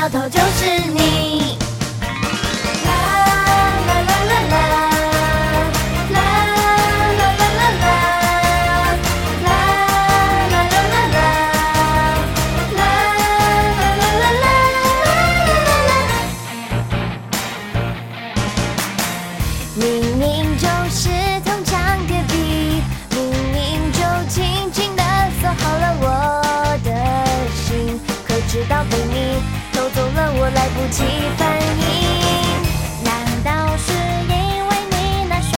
到头就是你。啦啦啦啦啦，啦啦啦啦啦，啦啦啦啦啦，啦啦啦啦啦。明明就是同墙隔壁，明明就轻轻地锁好了我的心，可直到被你偷走了，我来不及。